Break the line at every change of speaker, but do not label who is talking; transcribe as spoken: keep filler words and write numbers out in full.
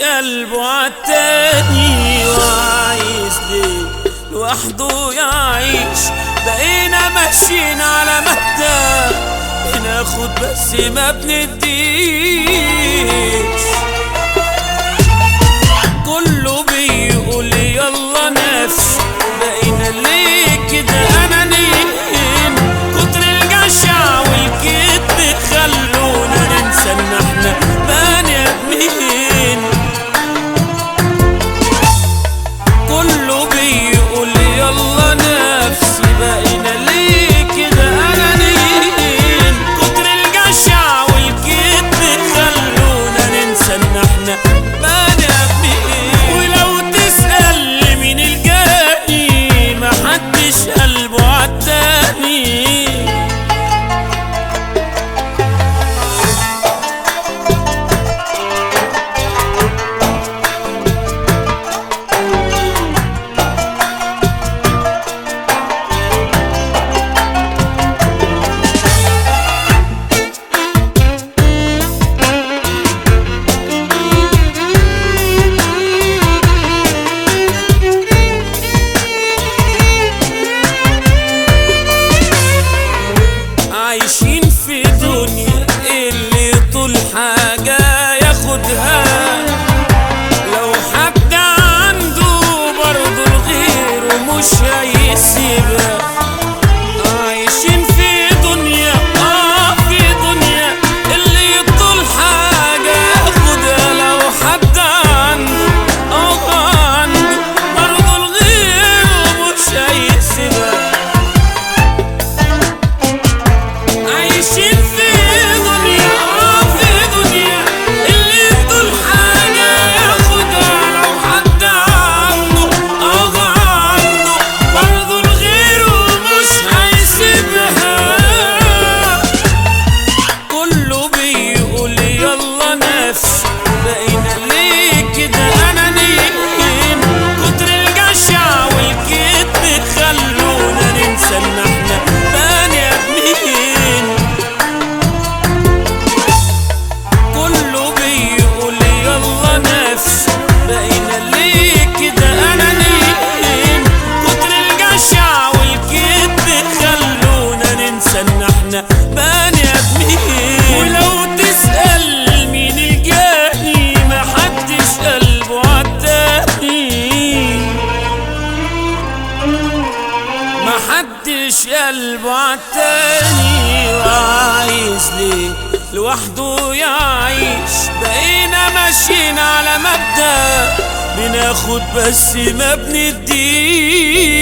قلبه عالتاني، وعايز ليه لوحده يعيش. بقينا ماشيين على مبدأ بناخد بس ما بنديش. كله بيقول يلا نفسي، بقينا ليه كده انانيين. كتر الجشع والكذب خلونا ننسى ان احنا بني ادمين. كله بيقول يلا نفسي، بقينا ليه كده انانيين. كتر الجشع والكذب خلونا ننسى ان احنا بني ادمين. ولو تسأل مين الجاني، محدش قلبه عالتاني. عايشين في دنيا اللي طول حاجة ياخدها. لو حد عنده برضه لغيره مش هيسيبها. عايشين في دنيا اه في دنيا اللي طول حاجة ياخدها. لو حد عنده اه عنده برضه لغيره مش هيسيبها. عايشين في دنيا اه في دنيا اللي طول حاجة ياخدها. لو حد عنده اه عنده برضه لغيره مش هيسيبها. كله بيقول يلا نفسي، بقينا ليه كده انانيين. كتر الجشع والكذب خلونا ننسى ان احنا بني ادمين. كله بيقول يلا نفسي، بقينا ليه كده انانيين. كتر الجشع والكذب خلونا ننسى ان احنا بني ادمين. ولو تسأل مين الجاني، محدش قلبه عالتاني. محدش قلبه عالتاني. وعايز ليه لوحده يعيش. بقينا ماشيين على مبدأ بناخد بس ما بنديش.